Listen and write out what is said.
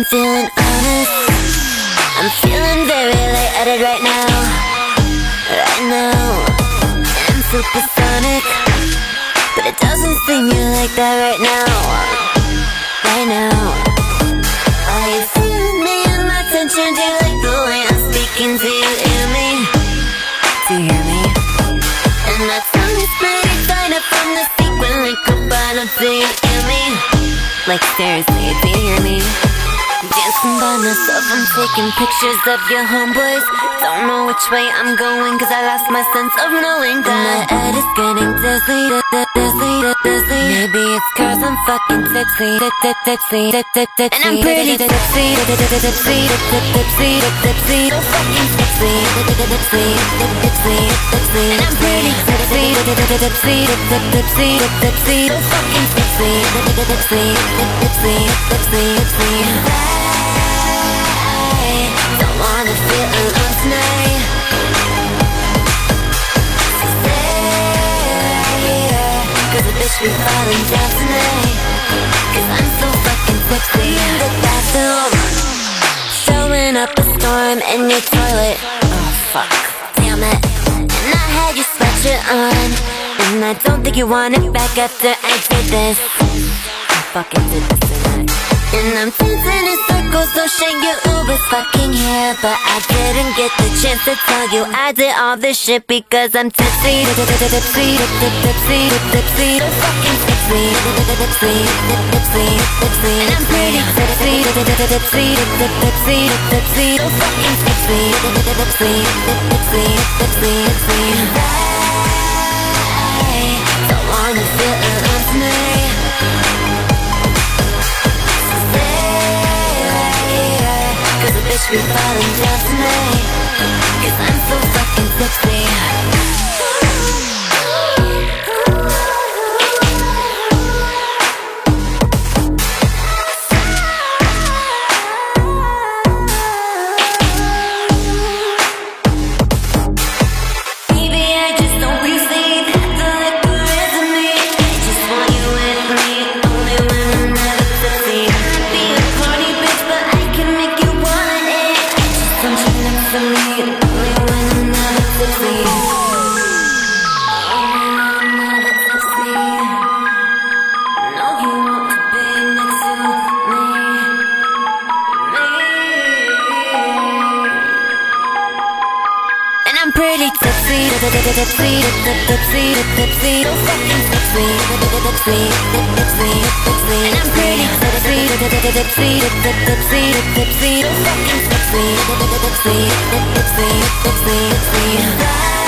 feeling honest. I'm feeling very lightheaded right now. Right now, I'm supersonic, but it doesn't seem you like that right now. Right now. Are you feeling me and my tension? Do you like the way I'm speaking to you? Hear me? Do you hear me? And my tongue is pretty tight up from the sequin like a bottle. Do you hear me? Like seriously, do you hear me? Dancing by myself, I'm taking pictures of your homeboys. Don't know which way I'm going, cause I lost my sense of knowing. My head is getting dizzy, dizzy. Maybe it's cause I'm fucking tipsy, tipsy. And I'm pretty tipsy, tipsy. So fucking tipsy, tipsy. And I'm pretty tipsy, tipsy. So fucking tipsy, tipsy. I don't wanna feel alone tonight. So stay here, cause a bitch be falling down tonight. Cause I'm so fucking tipsy. In the bathroom, throwing up a storm in your toilet. Oh fuck, damn it. And I had your sweatshirt on, and I don't think you want it back after I did this. I fucking did this tonight. And I'm dancing in circles, so shake your Uber's fucking hair. But I didn't get the chance to tell you I did all this shit because I'm tipsy, tipsy. So fucking tipsy, tipsy. And I'm pretty tipsy, tipsy. So fucking tipsy, tipsy. I don't wanna feel alone tonight. Cause a bitch be falling down tonight. Cause I'm so fucking tipsy. I'm pretty tipsy, tipsy. So fucking tipsy, tipsy. And I'm pretty tipsy, tipsy. So fucking tipsy, tipsy.